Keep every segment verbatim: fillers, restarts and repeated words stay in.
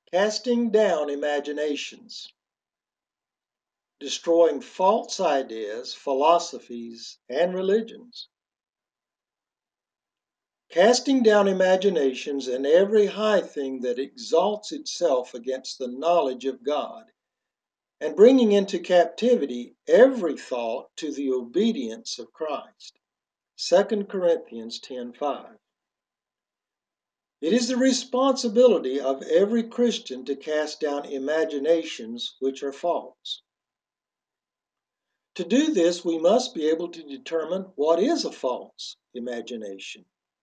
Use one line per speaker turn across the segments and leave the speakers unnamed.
Casting down imaginations, destroying false ideas, philosophies, and religions. Casting down imaginations and every high thing that exalts itself against the knowledge of God, and bringing into captivity every thought to the obedience of Christ. Second Corinthians ten five. It is the responsibility of every Christian to cast down imaginations which are false. To do this, we must be able to determine what is a false imagination.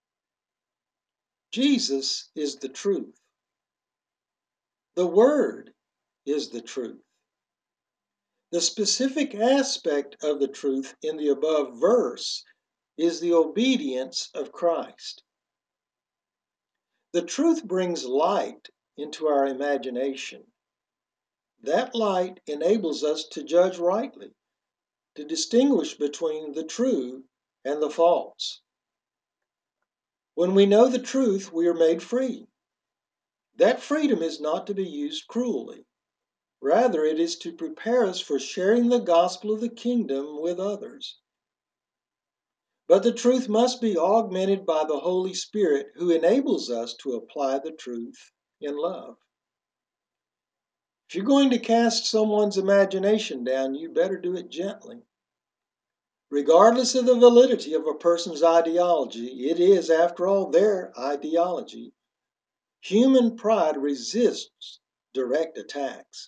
Jesus is the truth. The Word is the truth. The specific aspect of the truth in the above verse is the obedience of Christ. The truth brings light into our imagination. That light enables us to judge rightly, to distinguish between the true and the false. When we know the truth, we are made free. That freedom is not to be used cruelly. Rather, it is to prepare us for sharing the gospel of the kingdom with others. But the truth must be augmented by the Holy Spirit, who enables us to apply the truth in love. If you're going to cast someone's imagination down, you better do it gently. Regardless of the validity of a person's ideology, it is, after all, their ideology. Human pride resists direct attacks.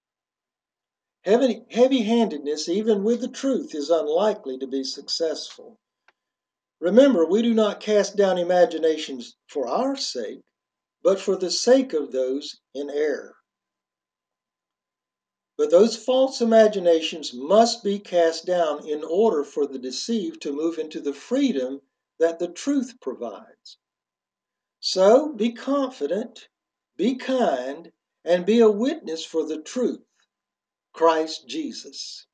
Heavy-handedness, even with the truth, is unlikely to be successful. Remember, we do not cast down imaginations for our sake, but for the sake of those in error. But those false imaginations must be cast down in order for the deceived to move into the freedom that the truth provides. So be confident, be kind, and be a witness for the truth, Christ Jesus.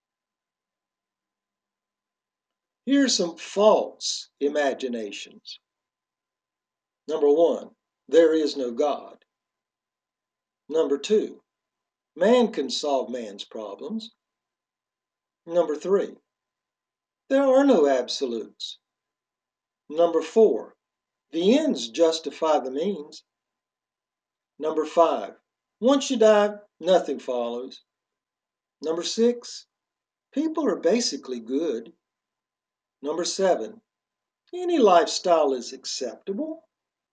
Here are some false imaginations. Number one, there is no God. Number two, man can solve man's problems. Number three, there are no absolutes. Number four, the ends justify the means. Number five, once you die, nothing follows. Number six, people are basically good. Number seven, any lifestyle is acceptable.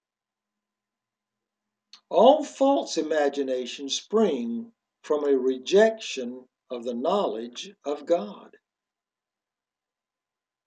All false imaginations spring from a rejection of the knowledge of God.